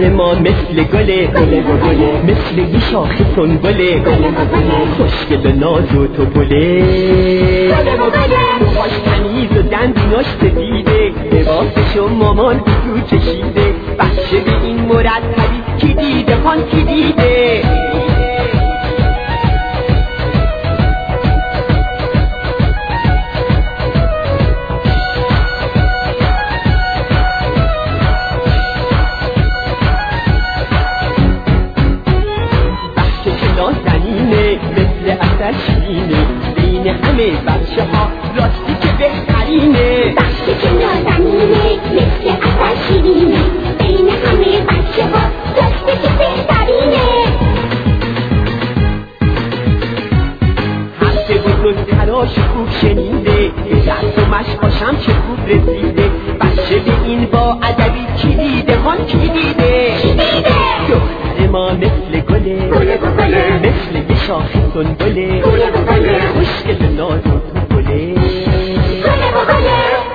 دختر ما مثل گله مثل یه شاخ سنبله خوشگل ناز و توپله موهاش تمیز و دندوناش سفیده لباسش و مامان تو کشیده بچه به این مرتبی کی دیده خان کی دیده زنینه مثل اثر شیرینه بین همه بچه ها راستی که بهترینه بچه که نازنینه مثل اثر شیرینه بین همه بچه ها راستی که بهترینه حرف بزرگتراش خوب شنیده به دست و مشقاشم چه خوب رسیده بچه به این با ادبی کی دیده هان کی دیده دختر ما مثل گله مثل یه شاخ سنبله خوشگل ناز و